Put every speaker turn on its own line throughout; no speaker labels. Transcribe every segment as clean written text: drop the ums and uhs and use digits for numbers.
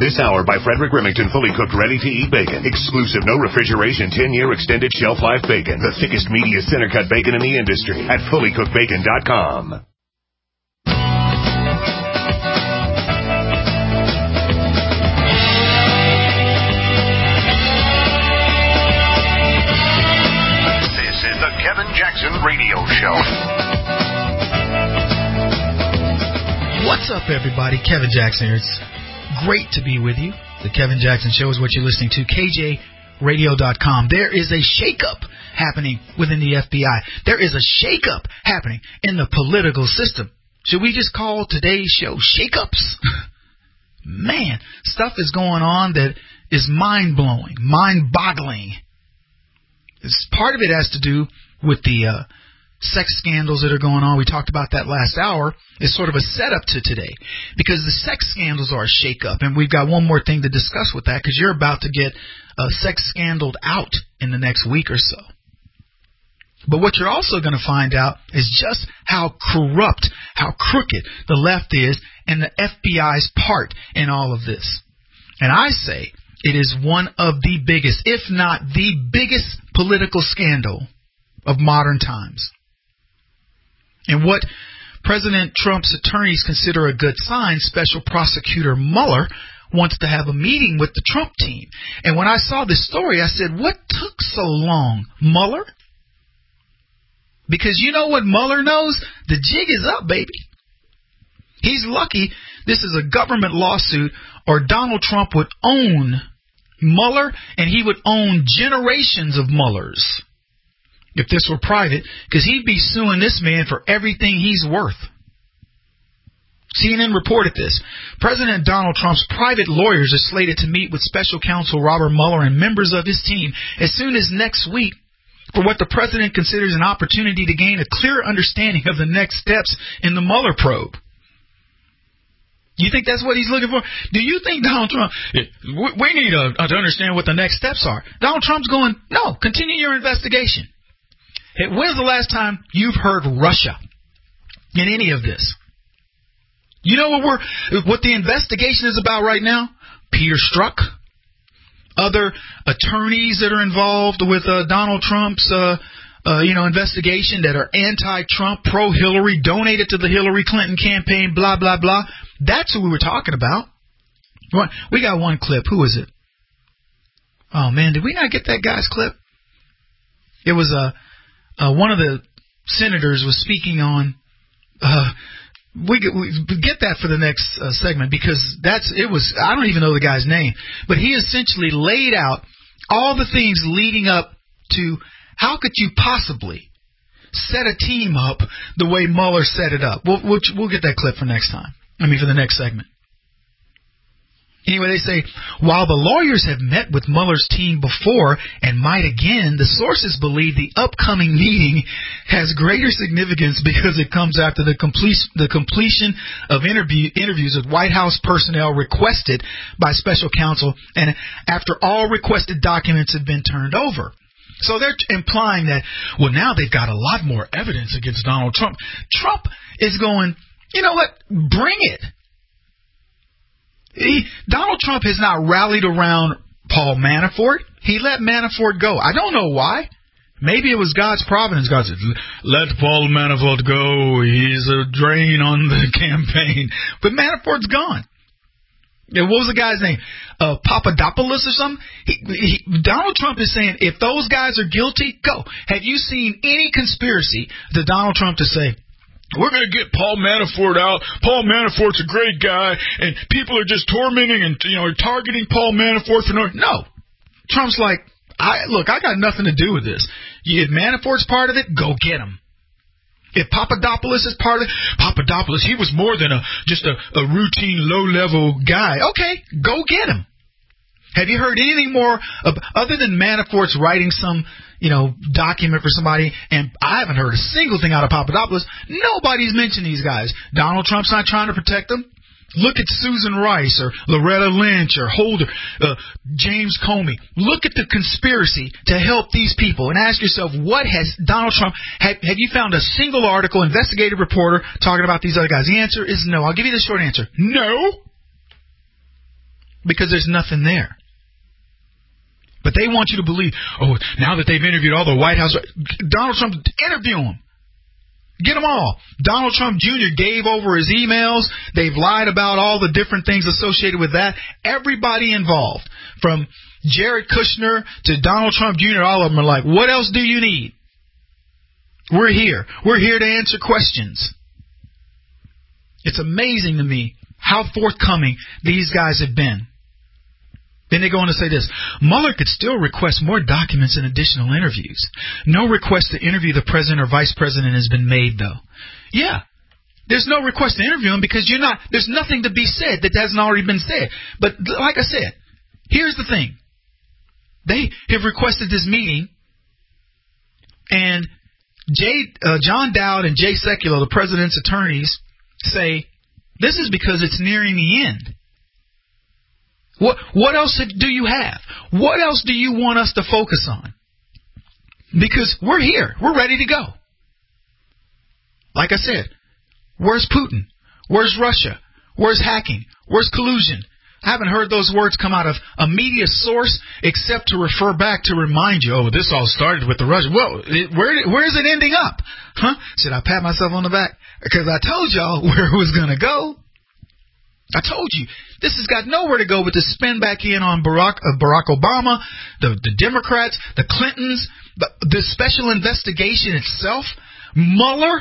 This hour by Frederick Remington, fully cooked, ready-to-eat bacon. Exclusive, no refrigeration, 10-year extended shelf life bacon. The thickest, meatiest center-cut bacon in the industry at fullycookedbacon.com. This is the Kevin Jackson Radio Show.
What's up, everybody? Kevin Jackson here. It's great to be with you. The Kevin Jackson Show is what you're listening to. KJRadio.com. There is a shakeup happening within the FBI. There is a shakeup happening in the political system. Should we just call today's show Shakeups? Man, stuff is going on that is mind-blowing, mind-boggling. Part of it has to do with the sex scandals that are going on. We talked about that last hour. It's sort of a setup to today because the sex scandals are a shakeup, and we've got one more thing to discuss with that because you're about to get sex scandaled out in the next week or so. But what you're also going to find out is just how corrupt, how crooked the left is and the FBI's part in all of this. And I say it is one of the biggest, if not the biggest political scandal of modern times. And what President Trump's attorneys consider a good sign, Special Prosecutor Mueller wants to have a meeting with the Trump team. And when I saw this story, I said, what took so long, Mueller? Because you know what Mueller knows? The jig is up, baby. He's lucky this is a government lawsuit or Donald Trump would own Mueller and he would own generations of Muellers. If this were private, because he'd be suing this man for everything he's worth. CNN reported this. President Donald Trump's private lawyers are slated to meet with special counsel Robert Mueller and members of his team as soon as next week for what the president considers an opportunity to gain a clear understanding of the next steps in the Mueller probe. You think that's what he's looking for? Do you think Donald Trump, we need to understand what the next steps are? Donald Trump's going, no, continue your investigation. When's the last time you've heard Russia in any of this? You know what the investigation is about right now? Peter Strzok, other attorneys that are involved with Donald Trump's investigation that are anti-Trump, pro-Hillary, donated to the Hillary Clinton campaign, blah, blah, blah. That's who we were talking about. We got one clip. Who is it? Oh, man, did we not get that guy's clip? It was one of the senators was speaking on. We get that for the next segment because I don't even know the guy's name, but he essentially laid out all the things leading up to how could you possibly set a team up the way Mueller set it up. We'll get that clip for next time. For the next segment. Anyway, they say, while the lawyers have met with Mueller's team before and might again, the sources believe the upcoming meeting has greater significance because it comes after the completion of interviews with White House personnel requested by special counsel and after all requested documents have been turned over. So they're implying that, well, now they've got a lot more evidence against Donald Trump. Trump is going, you know what, bring it. Donald Trump has not rallied around Paul Manafort. He let Manafort go. I don't know why. Maybe it was God's providence. God said, let Paul Manafort go. He's a drain on the campaign. But Manafort's gone. What was the guy's name? Papadopoulos or something? Donald Trump is saying, if those guys are guilty, go. Have you seen any conspiracy to Donald Trump to say, we're going to get Paul Manafort out. Paul Manafort's a great guy, and people are just tormenting and targeting Paul Manafort for no. Trump's like, I got nothing to do with this. If Manafort's part of it, go get him. If Papadopoulos is part of it, Papadopoulos, he was more than just a routine low-level guy. Okay, go get him. Have you heard anything more other than Manafort's writing some, document for somebody? And I haven't heard a single thing out of Papadopoulos. Nobody's mentioned these guys. Donald Trump's not trying to protect them. Look at Susan Rice or Loretta Lynch or Holder, James Comey. Look at the conspiracy to help these people and ask yourself, what has Donald Trump, have you found a single article, investigative reporter talking about these other guys? The answer is no. I'll give you the short answer. No. because there's nothing there. But they want you to believe, oh, now that they've interviewed all the White House, Donald Trump, interview them. Get them all. Donald Trump Jr. gave over his emails. They've lied about all the different things associated with that. Everybody involved, from Jared Kushner to Donald Trump Jr., all of them are like, what else do you need? We're here. We're here to answer questions. It's amazing to me how forthcoming these guys have been. Then they go on to say this: Mueller could still request more documents and additional interviews. No request to interview the president or vice president has been made, though. Yeah, there's no request to interview him because there's nothing to be said that hasn't already been said. But like I said, here's the thing. They have requested this meeting, and John Dowd and Jay Sekulow, the president's attorneys, say this is because it's nearing the end. What else do you have? What else do you want us to focus on? Because we're here. We're ready to go. Like I said, where's Putin? Where's Russia? Where's hacking? Where's collusion? I haven't heard those words come out of a media source except to refer back to remind you, oh, this all started with the Russians. Whoa, where is it ending up? Huh? Should I pat myself on the back? Because I told y'all where it was going to go. I told you, this has got nowhere to go but to spin back in on Barack Obama, the Democrats, the Clintons, the special investigation itself, Mueller,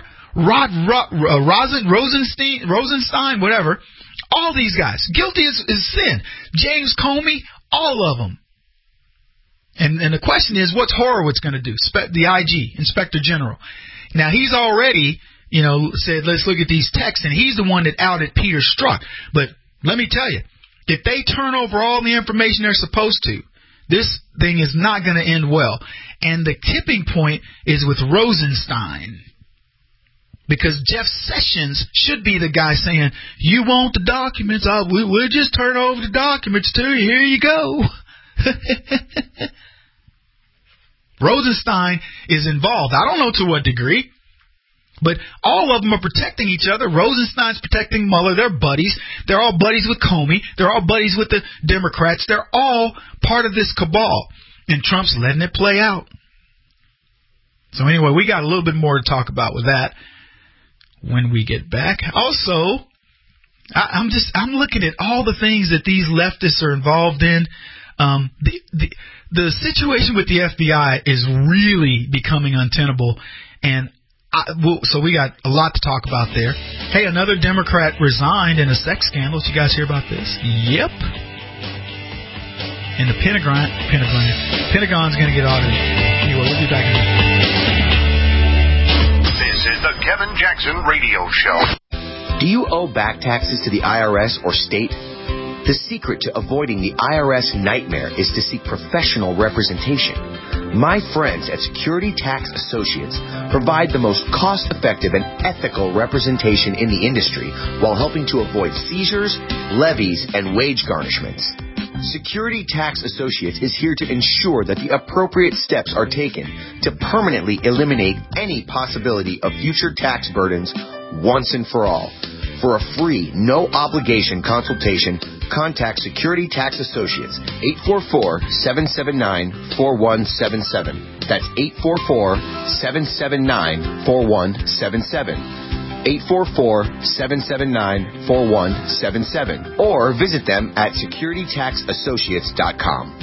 Rosenstein, whatever. All these guys, guilty as sin. James Comey, all of them. And the question is, what's Horowitz going to do? The IG, Inspector General. Now, he's already, said, let's look at these texts, and he's the one that outed Peter Strzok. But let me tell you, if they turn over all the information they're supposed to, this thing is not going to end well. And the tipping point is with Rosenstein. Because Jeff Sessions should be the guy saying, you want the documents, we'll just turn over the documents to you, here you go. Rosenstein is involved. I don't know to what degree, but all of them are protecting each other. Rosenstein's protecting Mueller. They're buddies. They're all buddies with Comey. They're all buddies with the Democrats. They're all part of this cabal, and Trump's letting it play out. So anyway, we got a little bit more to talk about with that when we get back. Also, I'm looking at all the things that these leftists are involved in. The situation with the FBI is really becoming untenable, and so we got a lot to talk about there. Hey, another Democrat resigned in a sex scandal. Did you guys hear about this? Yep. And the Pentagon's going to get audited. Anyway, we'll be back in a minute.
This is the Kevin Jackson Radio Show.
Do you owe back taxes to the IRS or state? The secret to avoiding the IRS nightmare is to seek professional representation. My friends at Security Tax Associates provide the most cost-effective and ethical representation in the industry while helping to avoid seizures, levies, and wage garnishments. Security Tax Associates is here to ensure that the appropriate steps are taken to permanently eliminate any possibility of future tax burdens once and for all. For a free, no-obligation consultation, contact Security Tax Associates, 844-779-4177. That's 844-779-4177. 844-779-4177. Or visit them at securitytaxassociates.com.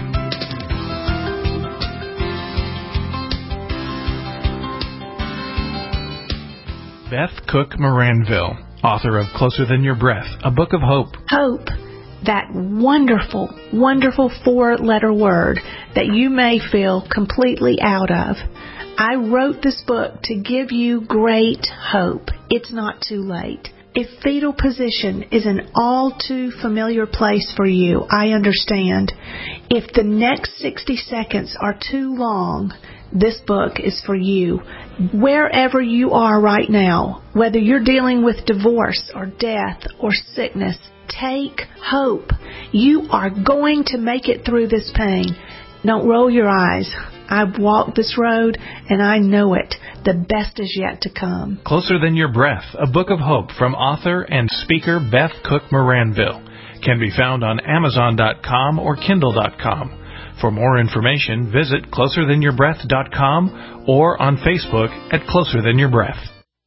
Beth Cook Moranville, author of Closer Than Your Breath, a book of hope.
Hope, that wonderful, wonderful four-letter word that you may feel completely out of. I wrote this book to give you great hope. It's not too late. If fetal position is an all too familiar place for you, I understand. If the next 60 seconds are too long, this book is for you. Wherever you are right now, whether you're dealing with divorce or death or sickness, take hope. You are going to make it through this pain. Don't roll your eyes. I've walked this road, and I know it. The best is yet to come.
Closer Than Your Breath, a book of hope from author and speaker Beth Cook Moranville. can be found on Amazon.com or Kindle.com. For more information, visit closerthanYourBreath.com or on Facebook at Closer Than Your Breath.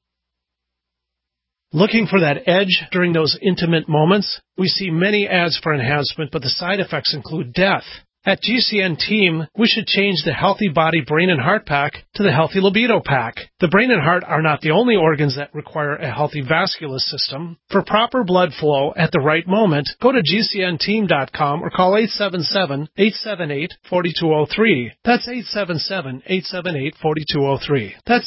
Looking for that edge during those intimate moments? We see many ads for enhancement, but the side effects include death. At GCN Team, we should change the Healthy Body, Brain, and Heart Pack to the Healthy Libido Pack. The brain and heart are not the only organs that require a healthy vascular system. For proper blood flow at the right moment, go to GCNteam.com or call 877-878-4203. That's 877-878-4203. That's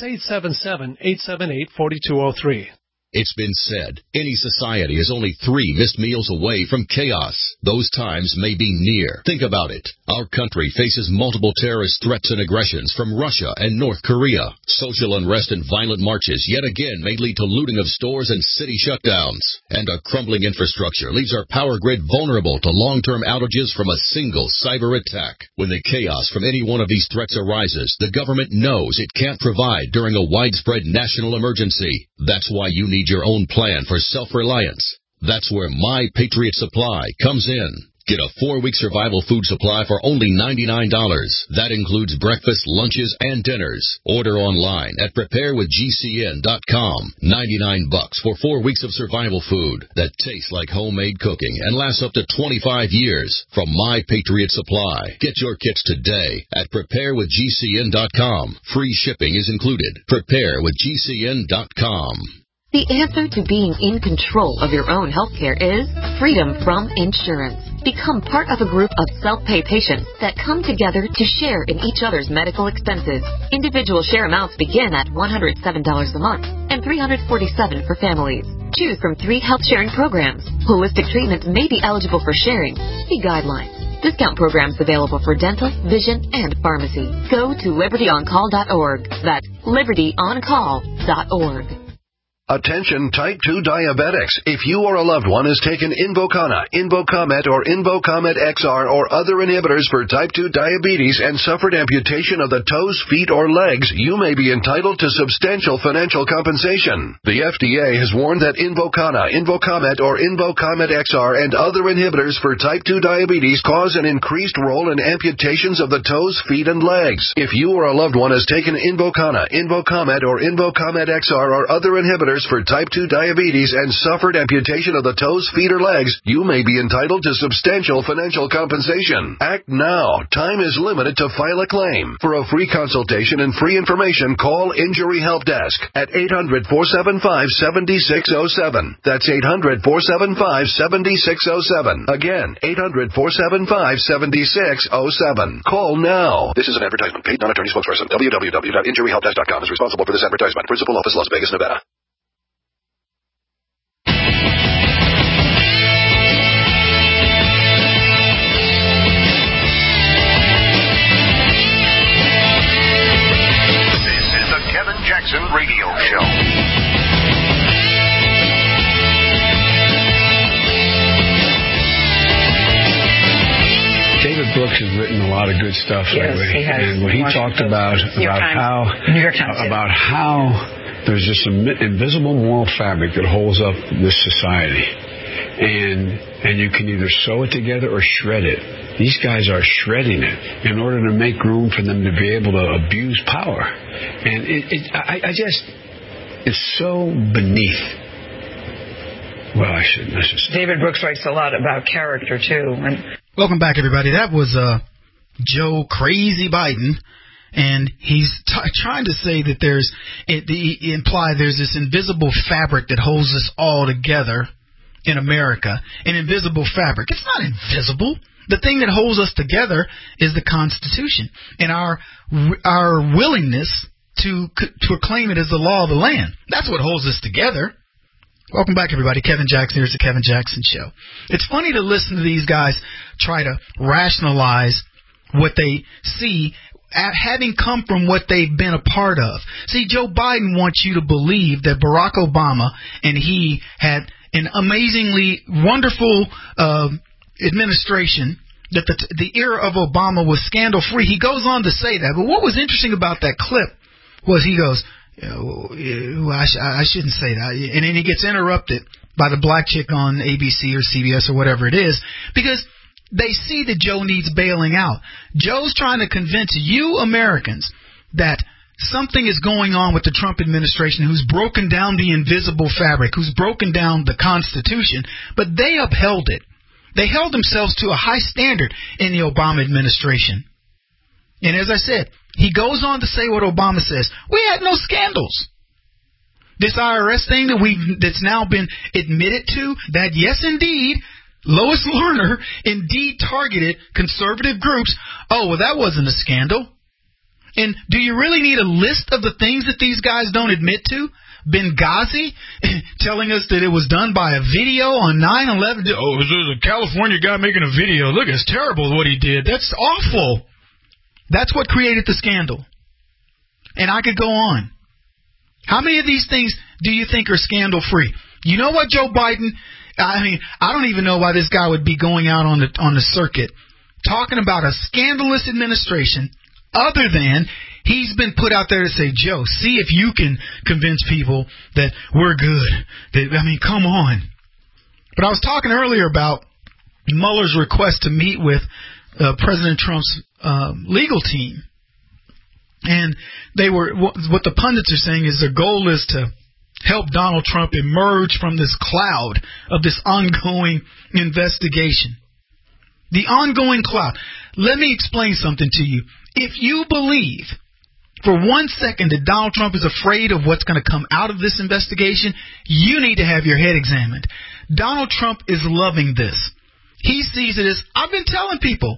877-878-4203.
It's been said, any society is only 3 missed meals away from chaos. Those times may be near. Think about it. Our country faces multiple terrorist threats and aggressions from Russia and North Korea. Social unrest and violent marches yet again may lead to looting of stores and city shutdowns. And a crumbling infrastructure leaves our power grid vulnerable to long-term outages from a single cyber attack. When the chaos from any one of these threats arises, the government knows it can't provide during a widespread national emergency. That's why you need your own plan for self-reliance. That's where My Patriot Supply comes in. Get a 4-week survival food supply for only $99. That includes breakfast, lunches, and dinners. Order online at preparewithgcn.com. $99 for 4 weeks of survival food that tastes like homemade cooking and lasts up to 25 years from My Patriot Supply. Get your kits today at preparewithgcn.com. Free shipping is included. Preparewithgcn.com.
The answer to being in control of your own healthcare is freedom from insurance. Become part of a group of self-pay patients that come together to share in each other's medical expenses. Individual share amounts begin at $107 a month and $347 for families. Choose from 3 health sharing programs. Holistic treatments may be eligible for sharing. See guidelines. Discount programs available for dental, vision, and pharmacy. Go to libertyoncall.org. That's libertyoncall.org.
Attention type 2 diabetics. If you or a loved one has taken Invokana, Invokamet, or Invokamet XR or other inhibitors for type 2 diabetes and suffered amputation of the toes, feet, or legs, you may be entitled to substantial financial compensation. The FDA has warned that Invokana, Invokamet, or Invokamet XR and other inhibitors for type 2 diabetes cause an increased role in amputations of the toes, feet, and legs. If you or a loved one has taken Invokana, Invokamet, or Invokamet XR or other inhibitors for type 2 diabetes and suffered amputation of the toes, feet, or legs, you may be entitled to substantial financial compensation. Act now. Time is limited to file a claim. For a free consultation and free information, call Injury Help Desk at 800-475-7607. That's 800-475-7607. Again, 800-475-7607. Call now. This is an advertisement. Paid non-attorney spokesperson. www.injuryhelpdesk.com is responsible for this advertisement. Principal office, Las Vegas, Nevada.
Jackson Radio Show.
David Brooks has written a lot of good stuff lately, and when he talked about how there's this invisible moral fabric that holds up this society, and you can either sew it together or shred it. These guys are shredding it in order to make room for them to be able to abuse power. And it's so beneath. Well, I shouldn't.
David Brooks writes a lot about character, too.
Welcome back, everybody. That was Joe Crazy Biden. And he's trying to say that there's this invisible fabric that holds us all together in America. An invisible fabric. It's not invisible. The thing that holds us together is the Constitution and our willingness to proclaim it as the law of the land. That's what holds us together. Welcome back, everybody. Kevin Jackson. Here's the Kevin Jackson Show. It's funny to listen to these guys try to rationalize what they see having come from what they've been a part of. See, Joe Biden wants you to believe that Barack Obama and he had an amazingly wonderful administration, that the era of Obama was scandal-free. He goes on to say that. But what was interesting about that clip was he goes, I shouldn't say that. And then he gets interrupted by the black chick on ABC or CBS or whatever it is, because they see that Joe needs bailing out. Joe's trying to convince you Americans that something is going on with the Trump administration, who's broken down the invisible fabric, who's broken down the Constitution, but they upheld it. They held themselves to a high standard in the Obama administration. And as I said, he goes on to say what Obama says. We had no scandals. This IRS thing that's now been admitted to, that yes, indeed, Lois Lerner indeed targeted conservative groups. Oh, well, that wasn't a scandal. And do you really need a list of the things that these guys don't admit to? Benghazi telling us that it was done by a video on 9/11. Oh, this is a California guy making a video. Look, it's terrible what he did. That's awful. That's what created the scandal. And I could go on. How many of these things do you think are scandal-free? You know what, Joe Biden? I mean, I don't even know why this guy would be going out on the circuit talking about a scandalous administration, other than he's been put out there to say, Joe, see if you can convince people that we're good. Come on. But I was talking earlier about Mueller's request to meet with President Trump's legal team. And what the pundits are saying is their goal is to help Donald Trump emerge from this cloud of this ongoing investigation. The ongoing cloud. Let me explain something to you. If you believe for 1 second that Donald Trump is afraid of what's going to come out of this investigation, you need to have your head examined. Donald Trump is loving this. He sees it as, I've been telling people,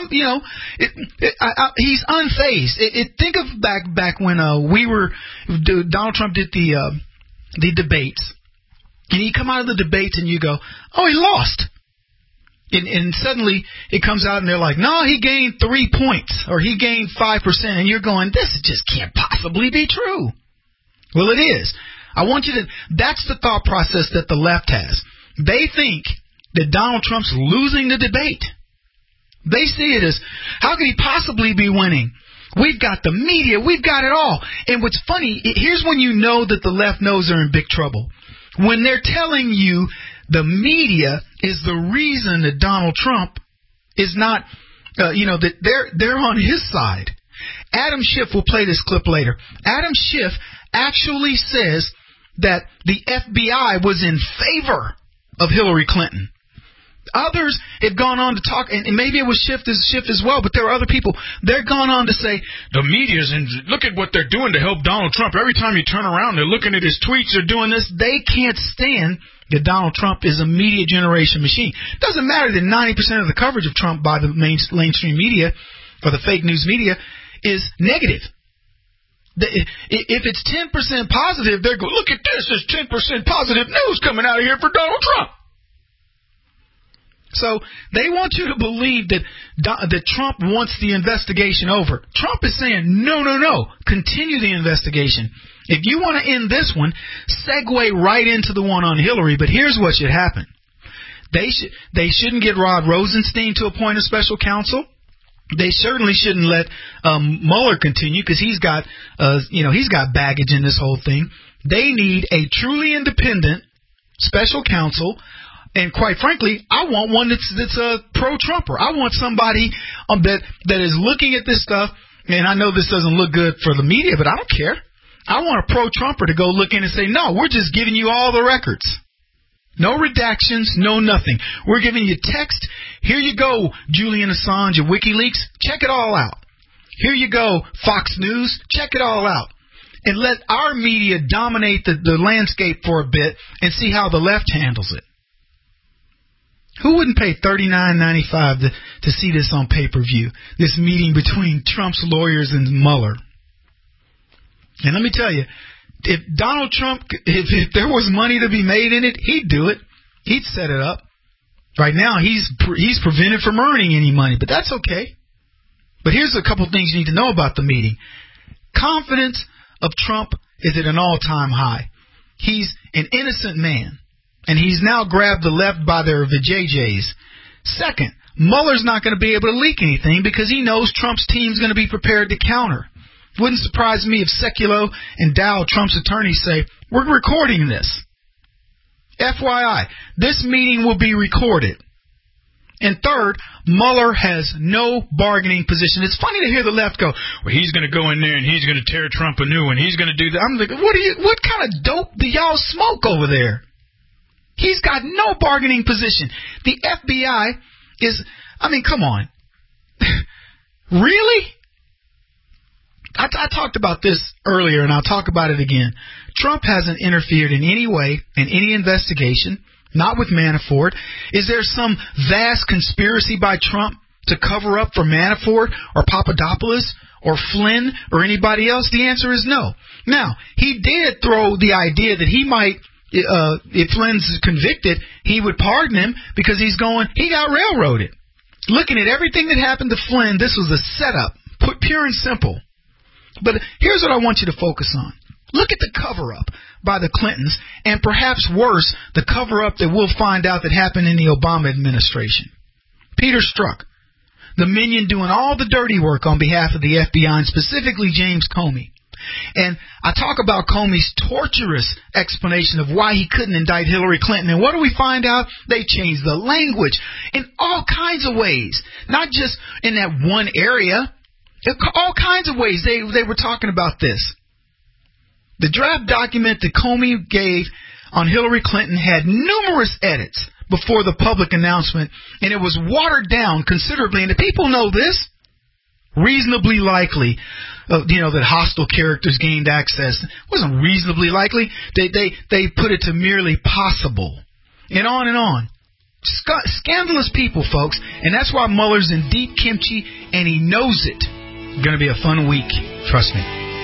he's unfazed. Think of back when Donald Trump did the debates, and you come out of the debates and you go, oh, he lost. And suddenly it comes out and they're like, no, he gained 3 points or he gained 5%. And you're going, this just can't possibly be true. Well, it is. That's the thought process that the left has. They think that Donald Trump's losing the debate. They see it as, how could he possibly be winning? We've got the media. We've got it all. And what's funny, here's when you know that the left knows they're in big trouble. When they're telling you the media is the reason that Donald Trump is not, that they're on his side. Adam Schiff will play this clip later. Adam Schiff actually says that the FBI was in favor of Hillary Clinton. Others have gone on to talk, and maybe it was Schiff as well, but there are other people. They're gone on to say, the media's and look at what they're doing to help Donald Trump. Every time you turn around, they're looking at his tweets, they're doing this. They can't stand that Donald Trump is a media generation machine. It doesn't matter that 90% of the coverage of Trump by the mainstream media, or the fake news media, is negative. If it's 10% positive, they're going, look at this, there's 10% positive news coming out of here for Donald Trump. So they want you to believe that Trump wants the investigation over. Trump is saying, no, continue the investigation. If you want to end this one, segue right into the one on Hillary. But here's what should happen. They shouldn't get Rod Rosenstein to appoint a special counsel. They certainly shouldn't let Mueller continue because he's got baggage in this whole thing. They need a truly independent special counsel. And quite frankly, I want one that's a pro-Trumper. I want somebody that is looking at this stuff, and I know this doesn't look good for the media, but I don't care. I want a pro-Trumper to go look in and say, no, we're just giving you all the records. No redactions, no nothing. We're giving you text. Here you go, Julian Assange of WikiLeaks. Check it all out. Here you go, Fox News. Check it all out. And let our media dominate the landscape for a bit and see how the left handles it. Who wouldn't pay $39.95 to see this on pay-per-view? This meeting between Trump's lawyers and Mueller. And let me tell you, if Donald Trump, if there was money to be made in it, he'd do it. He'd set it up. Right now, he's prevented from earning any money, but that's okay. But here's a couple things you need to know about the meeting. Confidence of Trump is at an all-time high. He's an innocent man. And he's now grabbed the left by their vajayjays. Second, Mueller's not going to be able to leak anything because he knows Trump's team's going to be prepared to counter. Wouldn't surprise me if Sekulow and Dow, Trump's attorneys, say, we're recording this. FYI, this meeting will be recorded. And third, Mueller has no bargaining position. It's funny to hear the left go, well, he's going to go in there and he's going to tear Trump a new one. He's going to do that. I'm like, what kind of dope do y'all smoke over there? He's got no bargaining position. The FBI is, come on. Really? I talked about this earlier, and I'll talk about it again. Trump hasn't interfered in any way in any investigation, not with Manafort. Is there some vast conspiracy by Trump to cover up for Manafort or Papadopoulos or Flynn or anybody else? The answer is no. Now, he did throw the idea that he might, if Flynn's convicted, he would pardon him because he got railroaded. Looking at everything that happened to Flynn, this was a setup, put pure and simple. But here's what I want you to focus on. Look at the cover-up by the Clintons, and perhaps worse, the cover-up that we'll find out that happened in the Obama administration. Peter Strzok, the minion doing all the dirty work on behalf of the FBI, and specifically James Comey. And I talk about Comey's torturous explanation of why he couldn't indict Hillary Clinton. And what do we find out? They changed the language in all kinds of ways, not just in that one area. All kinds of ways they were talking about this. The draft document that Comey gave on Hillary Clinton had numerous edits before the public announcement, and it was watered down considerably. And the people know this. Reasonably likely, that hostile characters gained access. It wasn't reasonably likely. They put it to merely possible. And on and on. Scandalous people, folks. And that's why Mueller's in deep kimchi, and he knows it. Going to be a fun week. Trust me.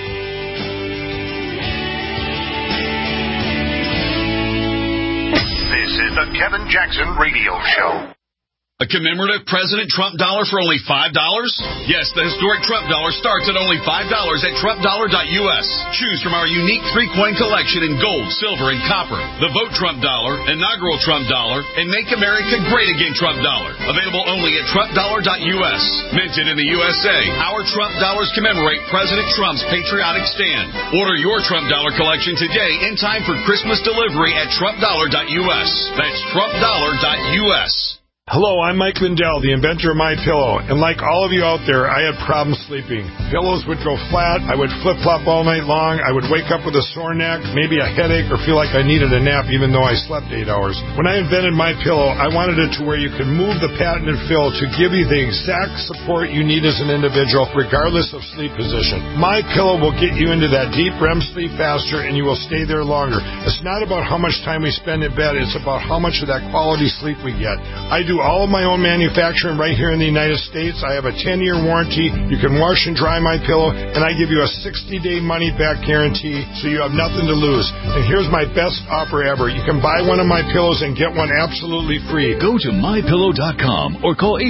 This is the Kevin Jackson Radio Show.
A commemorative President Trump dollar for only $5? Yes, the historic Trump dollar starts at only $5 at TrumpDollar.us. Choose from our unique 3-coin collection in gold, silver, and copper. The Vote Trump dollar, inaugural Trump dollar, and Make America Great Again Trump dollar. Available only at TrumpDollar.us. Minted in the USA, our Trump dollars commemorate President Trump's patriotic stand. Order your Trump dollar collection today in time for Christmas delivery at TrumpDollar.us. That's TrumpDollar.us.
Hello, I'm Mike Lindell, the inventor of MyPillow, and like all of you out there, I had problems sleeping. Pillows would go flat, I would flip-flop all night long, I would wake up with a sore neck, maybe a headache, or feel like I needed a nap even though I slept 8 hours. When I invented MyPillow, I wanted it to where you could move the patented fill to give you the exact support you need as an individual, regardless of sleep position. MyPillow will get you into that deep REM sleep faster, and you will stay there longer. It's not about how much time we spend in bed, it's about how much of that quality sleep we get. I do all of my own manufacturing right here in the United States. I have a 10-year warranty. You can wash and dry my pillow, and I give you a 60-day money-back guarantee, so you have nothing to lose. And here's my best offer ever. You can buy one of my pillows and get one absolutely free.
Go to MyPillow.com or call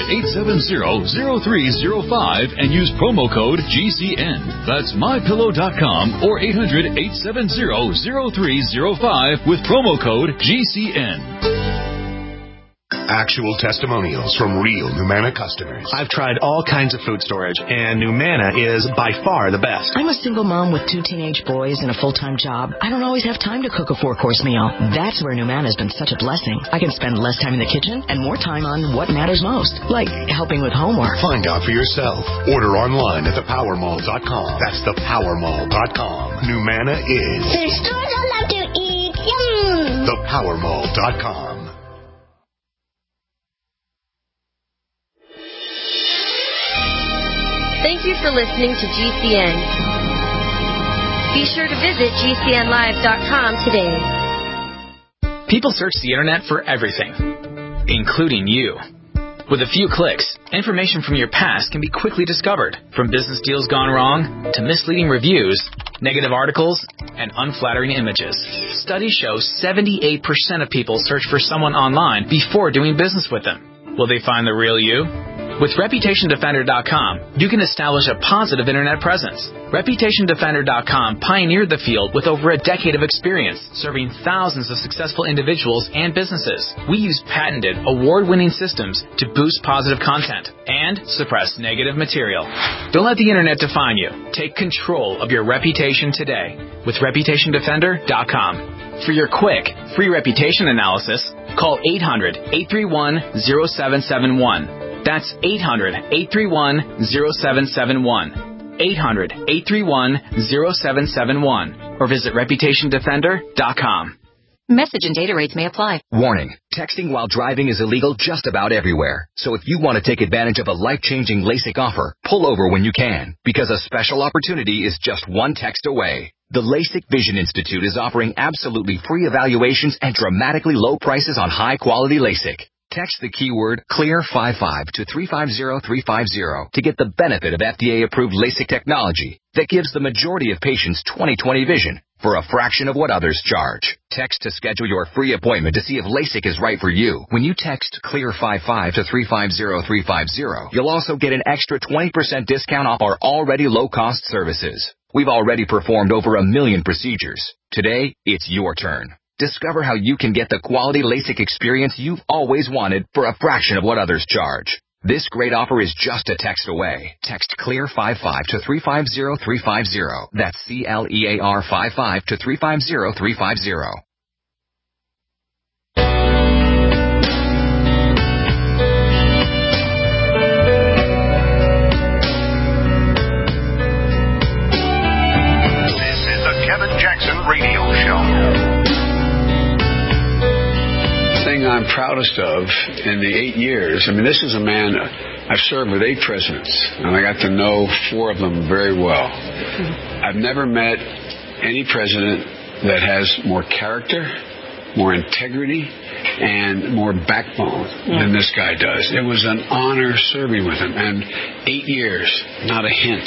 800-870-0305 and use promo code GCN. That's MyPillow.com or 800-870-0305 with promo code GCN.
Actual testimonials from real Numanna customers.
I've tried all kinds of food storage, and Numanna is by far the best.
I'm a single mom with 2 teenage boys and a full-time job. I don't always have time to cook a 4-course meal. That's where Numanna has been such a blessing. I can spend less time in the kitchen and more time on what matters most, like helping with homework.
Find out for yourself. Order online at thepowermall.com. That's thepowermall.com. Numanna is
the stores I love to eat. Yum!
Thepowermall.com.
Thank you for listening to GCN. Be sure to visit GCNlive.com today.
People search the internet for everything, including you. With a few clicks, information from your past can be quickly discovered, from business deals gone wrong to misleading reviews, negative articles, and unflattering images. Studies show 78% of people search for someone online before doing business with them. Will they find the real you? With ReputationDefender.com, you can establish a positive internet presence. ReputationDefender.com pioneered the field with over a decade of experience, serving thousands of successful individuals and businesses. We use patented, award-winning systems to boost positive content and suppress negative material. Don't let the internet define you. Take control of your reputation today with ReputationDefender.com. For your quick, free reputation analysis, call 800-831-0771. That's 800-831-0771. 800-831-0771. Or visit ReputationDefender.com.
Message and data rates may apply.
Warning, texting while driving is illegal just about everywhere. So if you want to take advantage of a life-changing LASIK offer, pull over when you can, because a special opportunity is just one text away. The LASIK Vision Institute is offering absolutely free evaluations and dramatically low prices on high-quality LASIK. Text the keyword CLEAR55 to 350350 to get the benefit of FDA-approved LASIK technology that gives the majority of patients 20/20 vision for a fraction of what others charge. Text to schedule your free appointment to see if LASIK is right for you. When you text CLEAR55 to 350350, you'll also get an extra 20% discount off our already low-cost services. We've already performed over 1 million procedures. Today, it's your turn. Discover how you can get the quality LASIK experience you've always wanted for a fraction of what others charge. This great offer is just a text away. Text CLEAR55 to 350350. That's CLEAR55 to 350350.
This is the Kevin Jackson Radio Show.
Thing I'm proudest of in the 8 years, I mean, this is a man, I've served with 8 presidents, and I got to know 4 of them very well. I've never met any president that has more character, more integrity, and more backbone than this guy does. It was an honor serving with him, and 8 years, not a hint,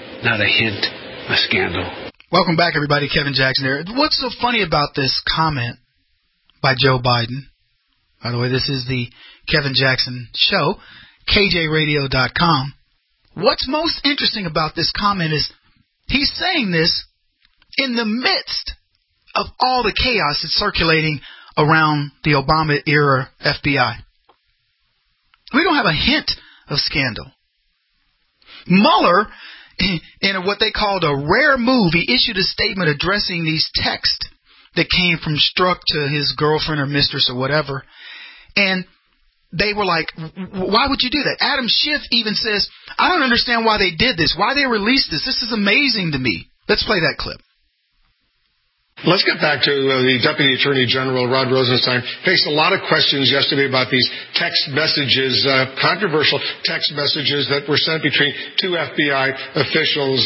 a scandal.
Welcome back, everybody. Kevin Jackson here. What's so funny about this comment by Joe Biden? By the way, this is the Kevin Jackson Show, KJRadio.com. What's most interesting about this comment is he's saying this in the midst of all the chaos that's circulating around the Obama-era FBI. We don't have a hint of scandal. Mueller, in what they called a rare move, he issued a statement addressing these texts that came from Strzok to his girlfriend or mistress or whatever. And they were like, why would you do that? Adam Schiff even says, I don't understand why they did this, why they released this. This is amazing to me. Let's play that clip.
Let's get back to the Deputy Attorney General, Rod Rosenstein. Faced a lot of questions yesterday about these text messages, controversial text messages that were sent between 2 FBI officials.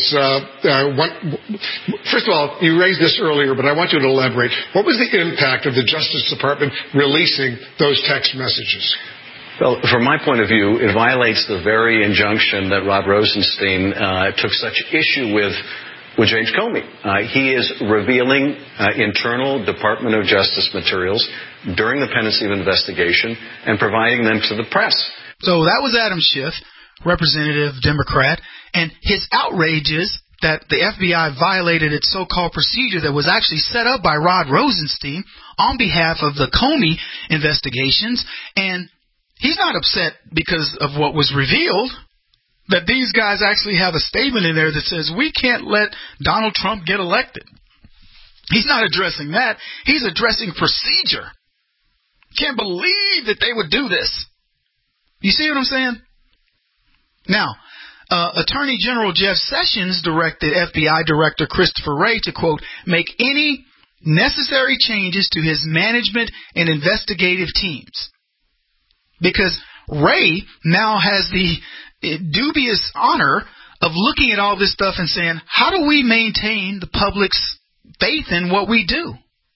First of all, you raised this earlier, but I want you to elaborate. What was the impact of the Justice Department releasing those text messages?
Well, from my point of view, it violates the very injunction that Rod Rosenstein took such issue with James Comey. He is revealing internal Department of Justice materials during the pendency of investigation and providing them to the press.
So that was Adam Schiff, representative Democrat, and his outrage is that the FBI violated its so-called procedure that was actually set up by Rod Rosenstein on behalf of the Comey investigations, and he's not upset because of what was revealed. That these guys actually have a statement in there that says we can't let Donald Trump get elected. He's not addressing that. He's addressing procedure. Can't believe that they would do this. You see what I'm saying? Now, Attorney General Jeff Sessions directed FBI Director Christopher Wray to, quote, make any necessary changes to his management and investigative teams. Because Wray now has the dubious honor of looking at all this stuff and saying, how do we maintain the public's faith in what we do?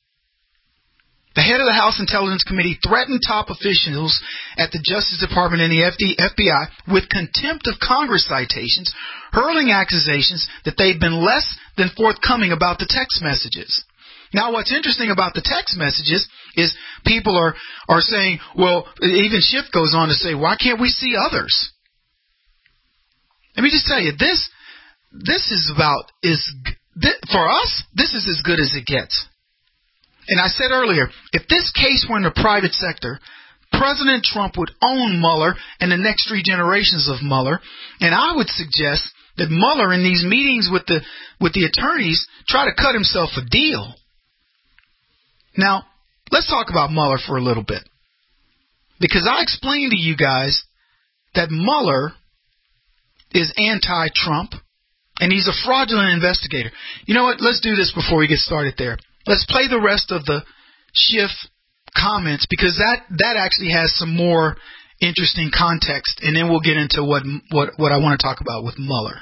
The head of the House Intelligence Committee threatened top officials at the Justice Department and the FBI with contempt of Congress citations, hurling accusations that they've been less than forthcoming about the text messages. Now, what's interesting about the text messages is people are saying, well, even Schiff goes on to say, why can't we see others? let me just tell you, this is for us, this is as good as it gets. And I said earlier, if this case were in the private sector, President Trump would own Mueller and the next 3 generations of Mueller, and I would suggest that Mueller in these meetings with the attorneys try to cut himself a deal. Now, let's talk about Mueller for a little bit. Because I explained to you guys that Mueller is anti-Trump, and he's a fraudulent investigator. You know what? Let's do this before we get started there. Let's play the rest of the Schiff comments, because that actually has some more interesting context, and then we'll get into what I want to talk about with Mueller.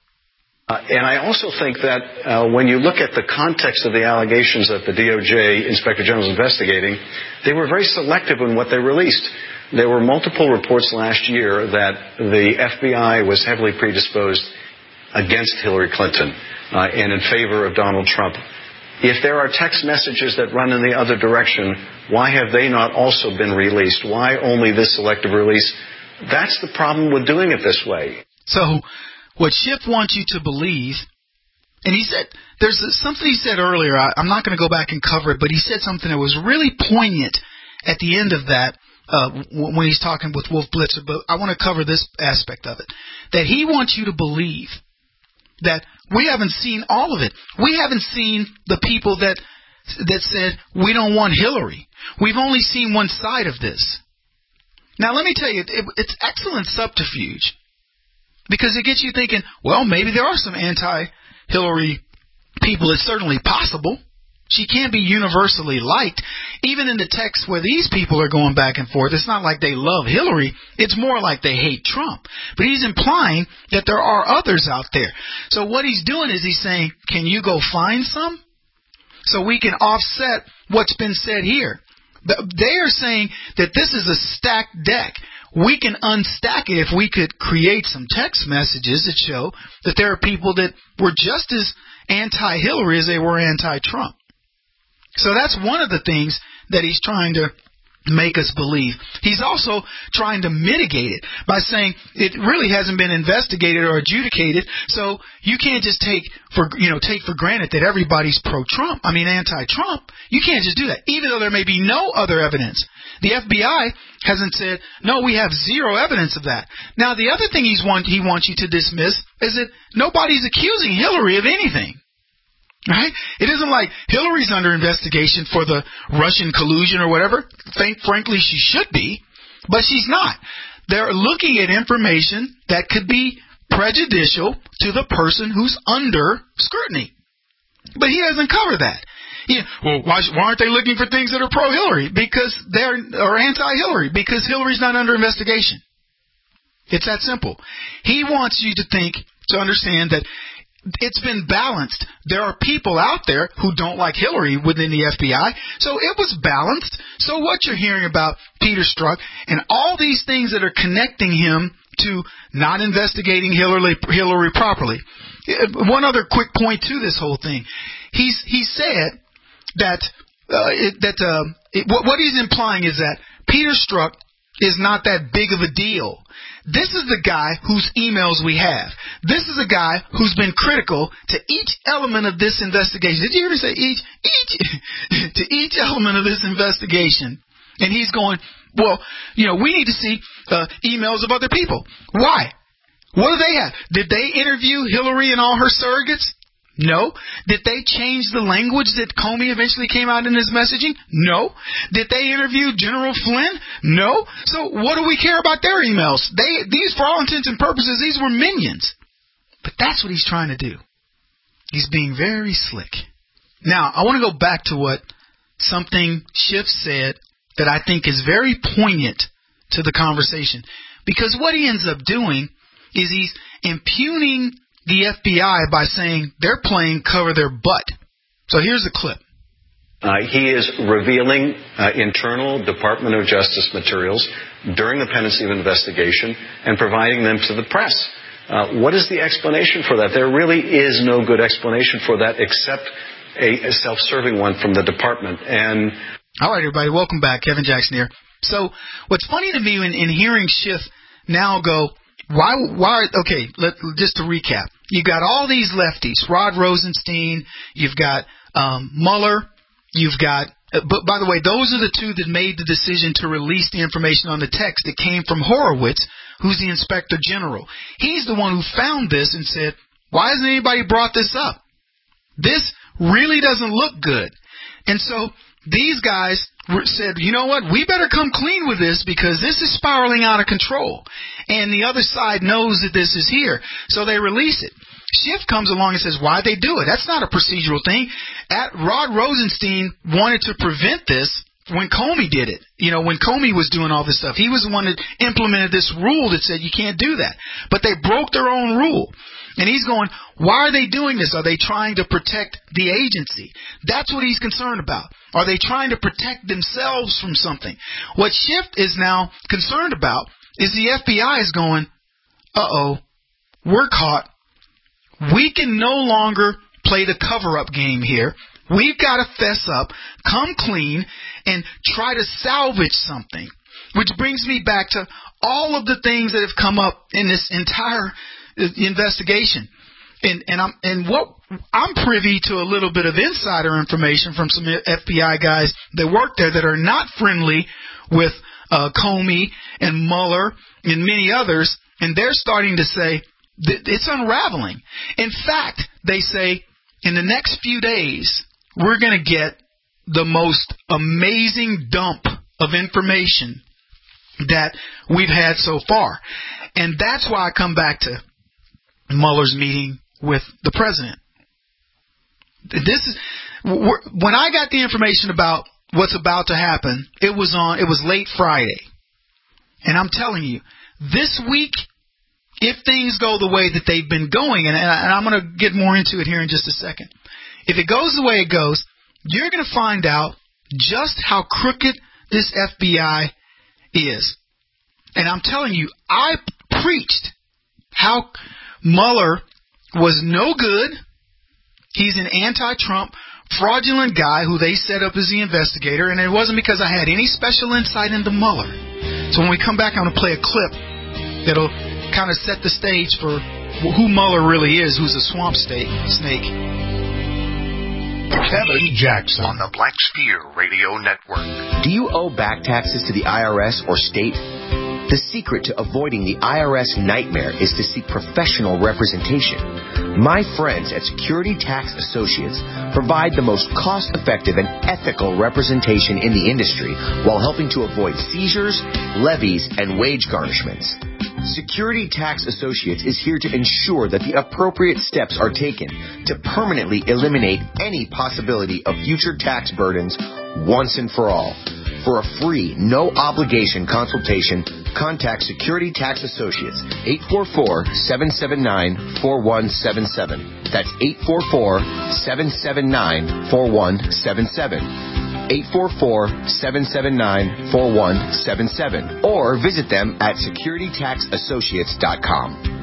And I also think that when you look at the context of the allegations that the DOJ Inspector General is investigating, they were very selective in what they released. There were multiple reports last year that the FBI was heavily predisposed against Hillary Clinton and in favor of Donald Trump. If there are text messages that run in the other direction, why have they not also been released? Why only this selective release? That's the problem with doing it this way.
So what Schiff wants you to believe, and he said, there's something he said earlier, I'm not going to go back and cover it, but he said something that was really poignant at the end of that when he's talking with Wolf Blitzer, but I want to cover this aspect of it, that he wants you to believe that we haven't seen all of it. We haven't seen the people that said we don't want Hillary. We've only seen one side of this. Now, let me tell you, it's excellent subterfuge, because it gets you thinking, well, maybe there are some anti-Hillary people. It's certainly possible. She can't be universally liked. Even in the text where these people are going back and forth, it's not like they love Hillary. It's more like they hate Trump. But he's implying that there are others out there. So what he's doing is he's saying, can you go find some? So we can offset what's been said here. They are saying that this is a stacked deck. We can unstack it if we could create some text messages that show that there are people that were just as anti-Hillary as they were anti-Trump. So that's one of the things that he's trying to make us believe. He's also trying to mitigate it by saying it really hasn't been investigated or adjudicated, so you can't just take for granted that everybody's pro-Trump. I mean, anti-Trump. You can't just do that, even though there may be no other evidence. The FBI hasn't said, no, we have zero evidence of that. Now, the other thing he wants you to dismiss is that nobody's accusing Hillary of anything. Right? It isn't like Hillary's under investigation for the Russian collusion or whatever. Frankly, she should be, but she's not. They're looking at information that could be prejudicial to the person who's under scrutiny. But he doesn't cover that. Well, why aren't they looking for things that are pro-Hillary? Because or anti-Hillary, because Hillary's not under investigation. It's that simple. He wants you to understand that it's been balanced. There are people out there who don't like Hillary within the FBI, so it was balanced. So what you're hearing about Peter Strzok and all these things that are connecting him to not investigating Hillary properly. One other quick point to this whole thing. He said that what he's implying is that Peter Strzok is not that big of a deal. This is the guy whose emails we have. This is a guy who's been critical to each element of this investigation. Did you hear me say each? To each element of this investigation. And he's going, well, we need to see emails of other people. Why? What do they have? Did they interview Hillary and all her surrogates? No. Did they change the language that Comey eventually came out in his messaging? No. Did they interview General Flynn? No. So what do we care about their emails? These, for all intents and purposes, these were minions. But that's what he's trying to do. He's being very slick. Now, I want to go back to what something Schiff said that I think is very poignant to the conversation. Because what he ends up doing is he's impugning the FBI by saying they're playing cover their butt. So here's the clip.
He is revealing internal Department of Justice materials during the pendency of investigation and providing them to the press. What is the explanation for that? There really is no good explanation for that except a self-serving one from the department. And
all right, everybody, welcome back. Kevin Jackson here. So what's funny to me in hearing Schiff now go, Why? Okay, just to recap. You got all these lefties, Rod Rosenstein, you've got Mueller, you've got, but by the way, those are the two that made the decision to release the information on the text that came from Horowitz, who's the Inspector General. He's the one who found this and said, why hasn't anybody brought this up? This really doesn't look good. And so these guys said, you know what, we better come clean with this because this is spiraling out of control. And the other side knows that this is here. So they release it. Schiff comes along and says, why'd they do it? That's not a procedural thing. Rod Rosenstein wanted to prevent this when Comey did it. You know, when Comey was doing all this stuff. He was the one that implemented this rule that said you can't do that. But they broke their own rule. And he's going, why are they doing this? Are they trying to protect the agency? That's what he's concerned about. Are they trying to protect themselves from something? What Schiff is now concerned about is the FBI is going, uh-oh, we're caught. We can no longer play the cover-up game here. We've got to fess up, come clean, and try to salvage something. Which brings me back to all of the things that have come up in this entire investigation. And what I'm privy to a little bit of insider information from some FBI guys that work there that are not friendly with Comey and Mueller and many others, and they're starting to say that it's unraveling. In fact, they say in the next few days we're going to get the most amazing dump of information that we've had so far. And that's why I come back to Mueller's meeting with the president. This is when I got the information about what's about to happen. It was late Friday, and I'm telling you, this week, if things go the way that they've been going, and I'm going to get more into it here in just a second. If it goes the way it goes, you're going to find out just how crooked this FBI is. And I'm telling you, I preached how Mueller was no good. He's an anti-Trump, fraudulent guy who they set up as the investigator, and it wasn't because I had any special insight into Mueller. So when we come back, I'm going to play a clip that'll kind of set the stage for who Mueller really is, who's a swamp snake.
Kevin Jackson on the Black Sphere Radio Network.
Do you owe back taxes to the IRS or state? The secret to avoiding the IRS nightmare is to seek professional representation. My friends at Security Tax Associates provide the most cost-effective and ethical representation in the industry while helping to avoid seizures, levies, and wage garnishments. Security Tax Associates is here to ensure that the appropriate steps are taken to permanently eliminate any possibility of future tax burdens once and for all. For a free, no-obligation consultation, contact Security Tax Associates, 844-779-4177. That's 844-779-4177. 844-779-4177. Or visit them at securitytaxassociates.com.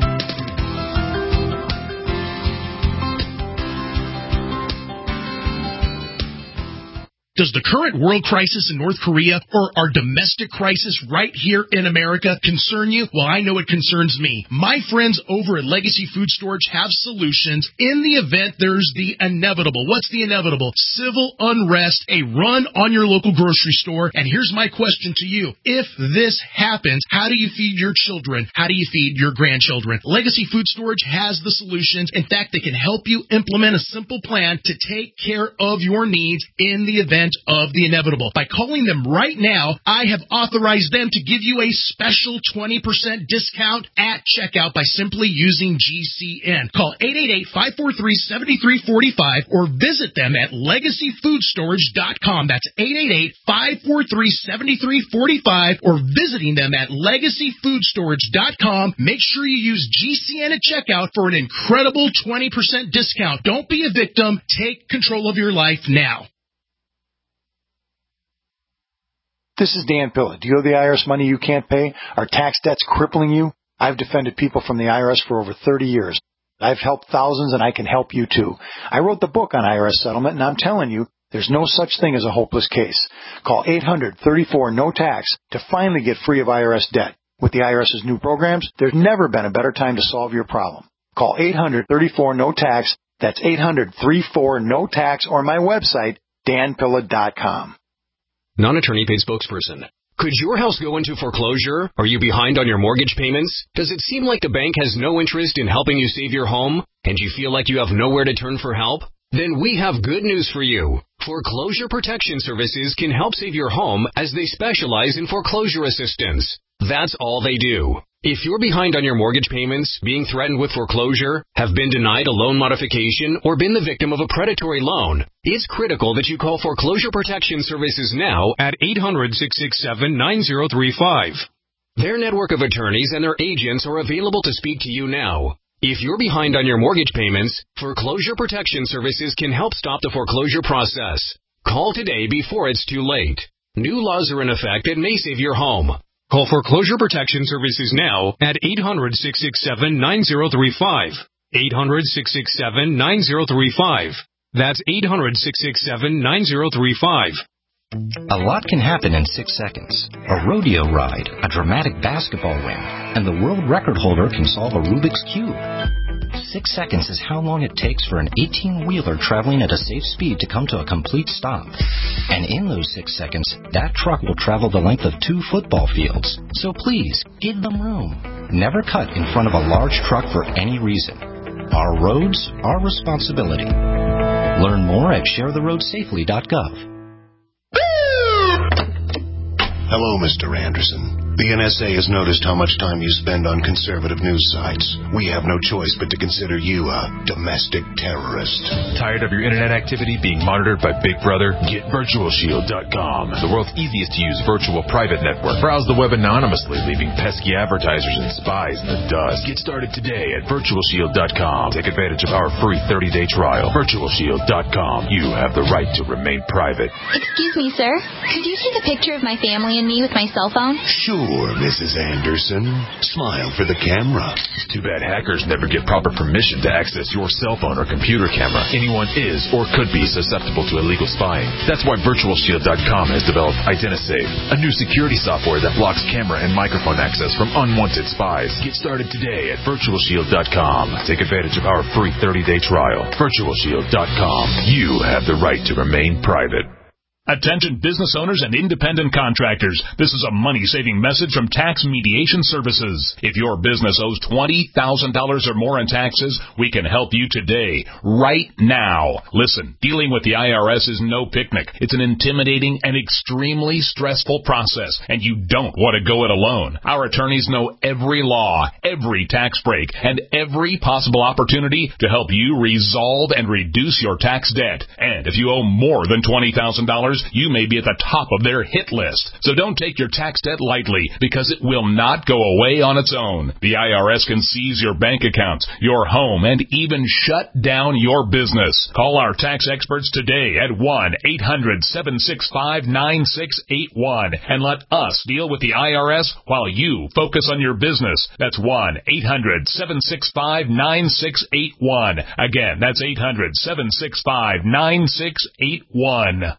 Does the current world crisis in North Korea or our domestic crisis right here in America concern you? Well, I know it concerns me. My friends over at Legacy Food Storage have solutions in the event there's the inevitable. What's the inevitable? Civil unrest, a run on your local grocery store. And here's my question to you. If this happens, how do you feed your children? How do you feed your grandchildren? Legacy Food Storage has the solutions. In fact, they can help you implement a simple plan to take care of your needs in the event of the inevitable. By calling them right now, I have authorized them to give you a special 20% discount at checkout by simply using GCN. Call 888-543-7345 or visit them at legacyfoodstorage.com. That's 888-543-7345 or visiting them at legacyfoodstorage.com. Make sure you use GCN at checkout for an incredible 20% discount. Don't be a victim. Take control of your life now.
This is Dan Pilla. Do you owe the IRS money you can't pay? Are tax debts crippling you? I've defended people from the IRS for over 30 years. I've helped thousands, and I can help you too. I wrote the book on IRS settlement, and I'm telling you, there's no such thing as a hopeless case. Call 800-34-NO-TAX to finally get free of IRS debt. With the IRS's new programs, there's never been a better time to solve your problem. Call 800-34-NO-TAX. That's 800-34-NO-TAX, or my website, danpilla.com.
Non-attorney paid spokesperson. Could your house go into foreclosure? Are you behind on your mortgage payments? Does it seem like the bank has no interest in helping you save your home? And you feel like you have nowhere to turn for help? Then we have good news for you. Foreclosure Protection Services can help save your home as they specialize in foreclosure assistance. That's all they do. If you're behind on your mortgage payments, being threatened with foreclosure, have been denied a loan modification, or been the victim of a predatory loan, it's critical that you call Foreclosure Protection Services now at 800-667-9035. Their network of attorneys and their agents are available to speak to you now. If you're behind on your mortgage payments, Foreclosure Protection Services can help stop the foreclosure process. Call today before it's too late. New laws are in effect that may save your home. Call Foreclosure Protection Services now at 800-667-9035. 800-667-9035. That's 800-667-9035.
A lot can happen in 6 seconds. A rodeo ride, a dramatic basketball win, and the world record holder can solve a Rubik's Cube. 6 seconds is how long it takes for an 18-wheeler traveling at a safe speed to come to a complete stop. And in those 6 seconds, that truck will travel the length of 2 football fields. So please, give them room. Never cut in front of a large truck for any reason. Our roads, our responsibility. Learn more at sharetheroadsafely.gov.
Hello, Mr. Anderson. The NSA has noticed how much time you spend on conservative news sites. We have no choice but to consider you a domestic terrorist.
Tired of your internet activity being monitored by Big Brother? Get VirtualShield.com, the world's easiest to use virtual private network. Browse the web anonymously, leaving pesky advertisers and spies in the dust. Get started today at VirtualShield.com. Take advantage of our free 30-day trial. VirtualShield.com. You have the right to remain private.
Excuse me, sir. Could you take a picture of my family and me with my cell phone?
Sure, Mrs. Anderson. Smile for the camera.
Too bad hackers never get proper permission to access your cell phone or computer camera. Anyone is or could be susceptible to illegal spying. That's why VirtualShield.com has developed IdentiSafe, a new security software that blocks camera and microphone access from unwanted spies. Get started today at VirtualShield.com. Take advantage of our free 30-day trial. VirtualShield.com. You have the right to remain private.
Attention business owners and independent contractors. This is a money-saving message from Tax Mediation Services. If your business owes $20,000 or more in taxes, we can help you today, right now. Listen, dealing with the IRS is no picnic. It's an intimidating and extremely stressful process, and you don't want to go it alone. Our attorneys know every law, every tax break, and every possible opportunity to help you resolve and reduce your tax debt. And if you owe more than $20,000, you may be at the top of their hit list. So don't take your tax debt lightly, because it will not go away on its own. The IRS can seize your bank accounts, your home, and even shut down your business. Call our tax experts today at 1-800-765-9681 and let us deal with the IRS while you focus on your business. That's 1-800-765-9681. Again, that's 800-765-9681.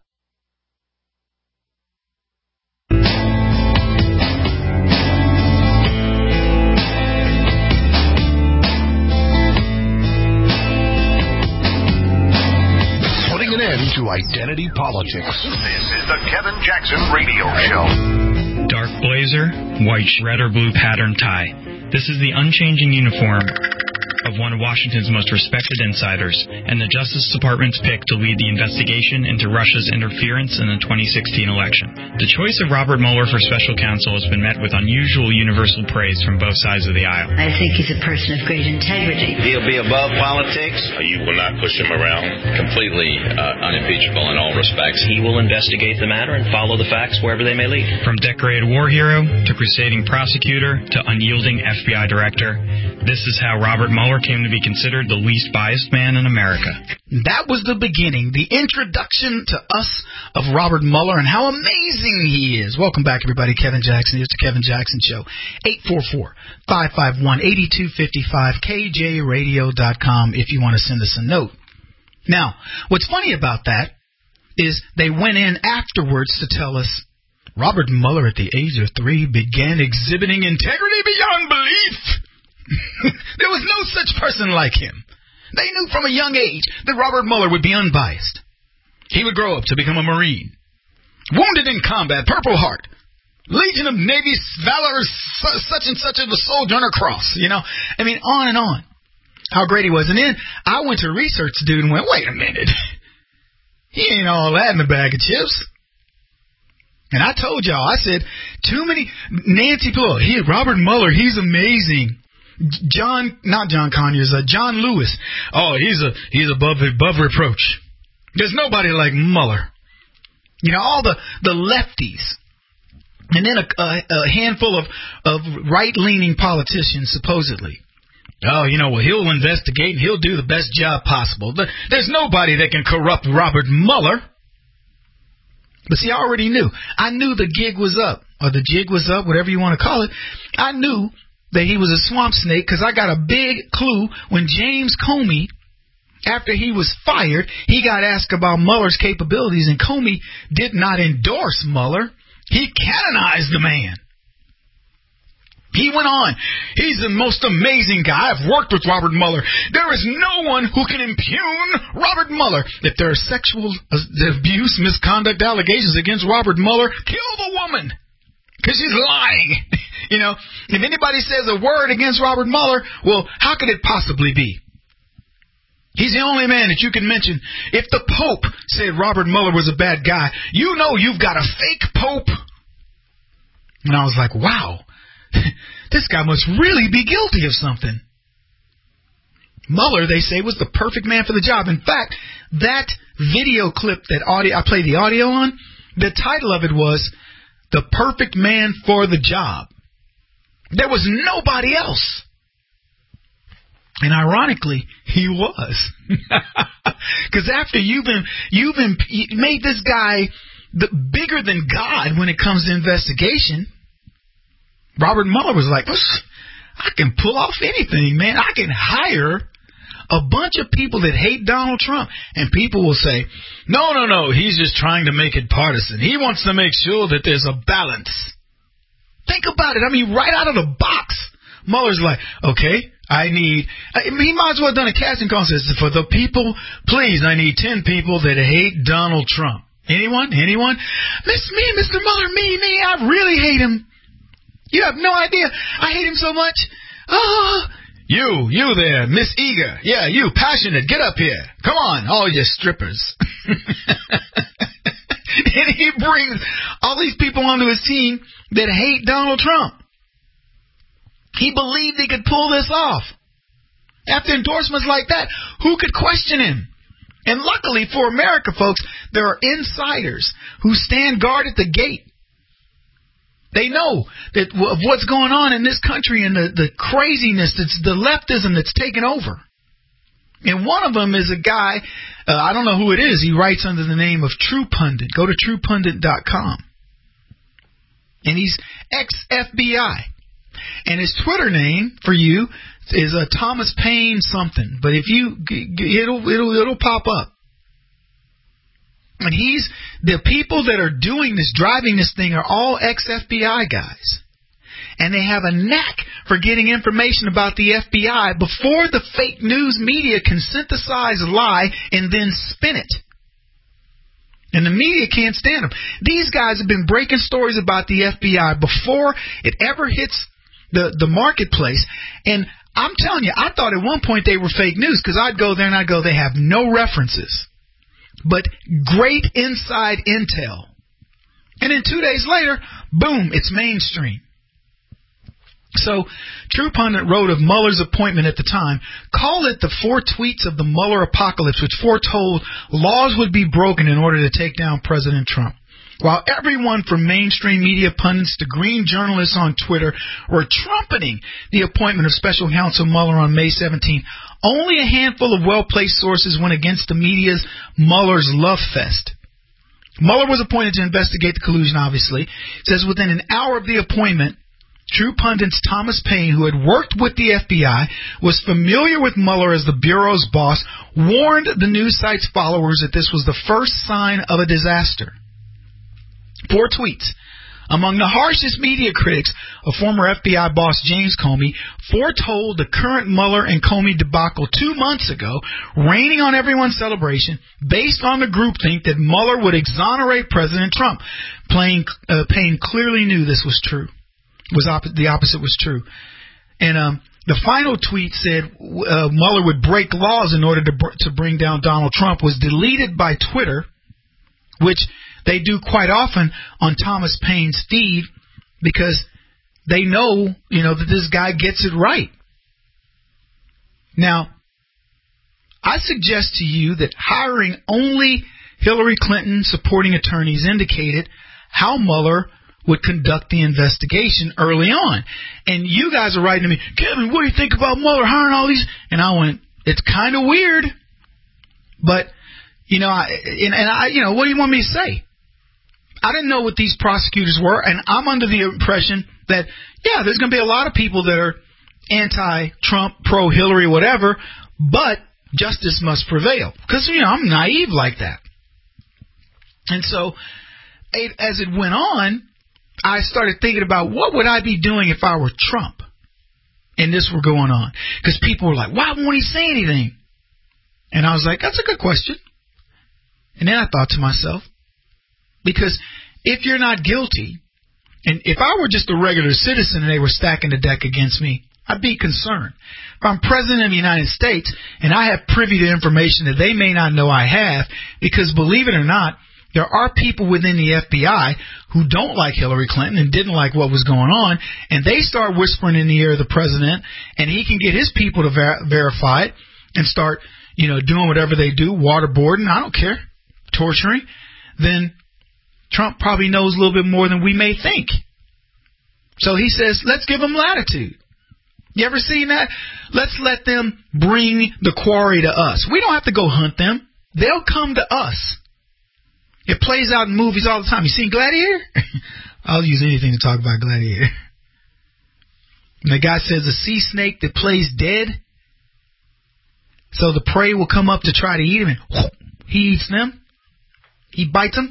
To identity politics. This is the Kevin Jackson Radio Show.
Dark blazer, white red or blue pattern tie. This is the unchanging uniform of one of Washington's most respected insiders, and the Justice Department's pick to lead the investigation into Russia's interference in the 2016 election. The choice of Robert Mueller for special counsel has been met with unusual universal praise from both sides of the aisle.
I think he's a person of great integrity.
He'll be above politics. You will not push him around. Completely unimpeachable in all respects.
He will investigate the matter and follow the facts wherever they may lead.
From decorated war hero to crusading prosecutor to unyielding FBI director, this is how Robert Mueller came to be considered the least biased man in America.
That was the beginning, the introduction to us of Robert Mueller and how amazing he is. Welcome back, everybody. Kevin Jackson. Here's the Kevin Jackson Show. 844-551-8255, KJRadio.com if you want to send us a note. Now, what's funny about that is they went in afterwards to tell us Robert Mueller, at the age of 3, began exhibiting integrity beyond belief. There was no such person like him. They knew from a young age that Robert Mueller would be unbiased. He would grow up to become a Marine. Wounded in combat, Purple Heart, Legion of Navy Valor, such and such of a soldier on a cross, you know. I mean, on and on. How great he was. And then I went to research dude and went, wait a minute. He ain't all that in a bag of chips. And I told y'all, I said, too many, Nancy Pelosi, Robert Mueller, he's amazing. John Lewis. Oh, he's above reproach. There's nobody like Mueller. You know, all the lefties. And then a handful of right-leaning politicians, supposedly. Oh, you know, well, he'll investigate and he'll do the best job possible. There's nobody that can corrupt Robert Mueller. But see, I already knew. I knew the gig was up, or the jig was up, whatever you want to call it. I knew that he was a swamp snake because I got a big clue when James Comey, after he was fired, he got asked about Mueller's capabilities, and Comey did not endorse Mueller. He canonized the man. He went on. He's the most amazing guy. I've worked with Robert Mueller. There is no one who can impugn Robert Mueller. If there are sexual abuse, misconduct allegations against Robert Mueller, kill the woman. Because she's lying. You know, if anybody says a word against Robert Mueller, well, how could it possibly be? He's the only man that you can mention. If the Pope said Robert Mueller was a bad guy, you know you've got a fake Pope. And I was like, wow, this guy must really be guilty of something. Mueller, they say, was the perfect man for the job. In fact, that video clip that I played the audio on, the title of it was The Perfect Man for the Job. There was nobody else. And ironically, he was. Because after you've made this guy bigger than God when it comes to investigation, Robert Mueller was like, I can pull off anything, man. I can hire a bunch of people that hate Donald Trump. And people will say, no, he's just trying to make it partisan. He wants to make sure that there's a balance. Think about it. I mean, right out of the box, Mueller's like, okay, he might as well have done a casting call and says, for the people, please, I need 10 people that hate Donald Trump. Anyone? Mr. Mueller, me, I really hate him. You have no idea. I hate him so much. Oh, you there, Miss Eager. Yeah, you, passionate. Get up here. Come on, all you strippers. And he brings all these people onto his team that hate Donald Trump. He believed he could pull this off. After endorsements like that, who could question him? And luckily for America, folks, there are insiders who stand guard at the gate. They know that of what's going on in this country and the craziness, that's the leftism that's taken over. And one of them is a guy, I don't know who it is, he writes under the name of True Pundit. Go to truepundit.com. And he's ex-FBI. And his Twitter name for you is Thomas Paine something. But if you, it'll pop up. And the people that are doing this, driving this thing, are all ex-FBI guys. And they have a knack for getting information about the FBI before the fake news media can synthesize a lie and then spin it. And the media can't stand them. These guys have been breaking stories about the FBI before it ever hits the marketplace. And I'm telling you, I thought at one point they were fake news because I'd go there and I'd go, they have no references. But great inside intel. And then 2 days later, boom, it's mainstream. So, True Pundit wrote of Mueller's appointment at the time, call it the 4 tweets of the Mueller apocalypse, which foretold laws would be broken in order to take down President Trump. While everyone from mainstream media pundits to green journalists on Twitter were trumpeting the appointment of Special Counsel Mueller on May 17th, only a handful of well-placed sources went against the media's Mueller's love fest. Mueller was appointed to investigate the collusion, obviously. It says within an hour of the appointment, True Pundit's Thomas Paine, who had worked with the FBI, was familiar with Mueller as the Bureau's boss, warned the news site's followers that this was the first sign of a disaster. 4 tweets. Among the harshest media critics of former FBI boss James Comey, foretold the current Mueller and Comey debacle 2 months ago, raining on everyone's celebration based on the groupthink that Mueller would exonerate President Trump. Payne clearly knew this was true. The opposite was true. And the final tweet said Mueller would break laws in order to bring down Donald Trump, was deleted by Twitter, which they do quite often on Thomas Payne's feed because they know, that this guy gets it right. Now, I suggest to you that hiring only Hillary Clinton supporting attorneys indicated how Mueller would conduct the investigation early on. And you guys are writing to me, Kevin, what do you think about Mueller hiring all these? And I went, it's kind of weird. But, what do you want me to say? I didn't know what these prosecutors were, and I'm under the impression that, there's going to be a lot of people that are anti-Trump, pro-Hillary, whatever, but justice must prevail. Because, I'm naive like that. And so, as it went on, I started thinking about what would I be doing if I were Trump and this were going on. Because people were like, why won't he say anything? And I was like, that's a good question. And then I thought to myself, because if you're not guilty, and if I were just a regular citizen and they were stacking the deck against me, I'd be concerned. If I'm president of the United States and I have privy to information that they may not know I have, because believe it or not, there are people within the FBI who don't like Hillary Clinton and didn't like what was going on, and they start whispering in the ear of the president, and he can get his people to verify it and start, doing whatever they do, waterboarding, I don't care, torturing, then Trump probably knows a little bit more than we may think. So he says, let's give them latitude. You ever seen that? Let's let them bring the quarry to us. We don't have to go hunt them. They'll come to us. It plays out in movies all the time. You seen Gladiator? I'll use anything to talk about Gladiator. And the guy says a sea snake that plays dead, so the prey will come up to try to eat him, and whoop, he eats them. He bites them.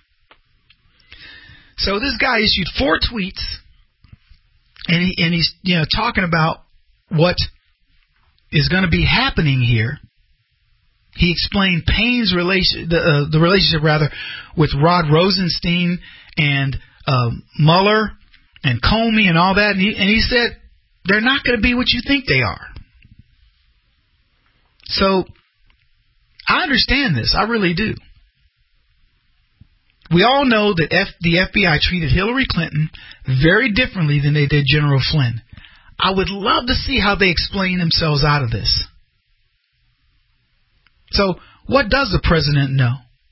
So this guy issued 4 tweets, and he's talking about what is going to be happening here. He explained Payne's the relationship with Rod Rosenstein and Mueller and Comey and all that, and he said they're not going to be what you think they are. So I understand this, I really do. We all know that the FBI treated Hillary Clinton very differently than they did General Flynn. I would love to see how they explain themselves out of this. So, what does the president know?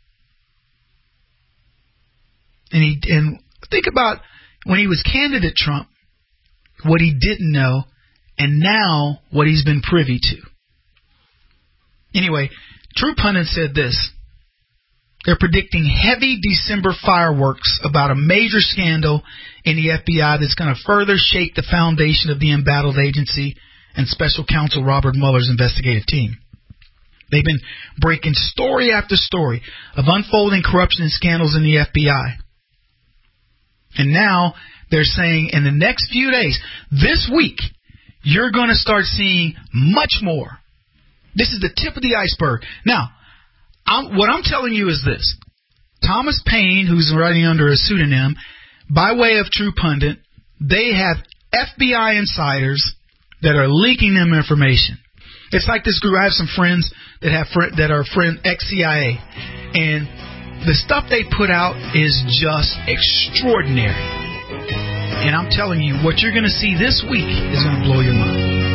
And think about when he was candidate Trump, what he didn't know, and now what he's been privy to. Anyway, True Pundit said this. They're predicting heavy December fireworks about a major scandal in the FBI that's going to further shake the foundation of the embattled agency and Special Counsel Robert Mueller's investigative team. They've been breaking story after story of unfolding corruption and scandals in the FBI. And now they're saying in the next few days, this week, you're going to start seeing much more. This is the tip of the iceberg. Now, what I'm telling you is this. Thomas Payne, who's writing under a pseudonym, by way of True Pundit, they have FBI insiders that are leaking them information. It's like this group. I have some friends that are ex-CIA, and the stuff they put out is just extraordinary. And I'm telling you, what you're going to see this week is going to blow your mind.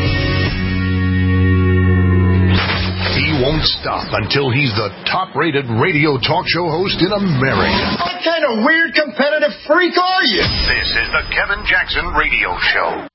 He won't stop until he's the top-rated radio talk show host in America.
What kind of weird competitive freak are you?
This is the Kevin Jackson Radio Show.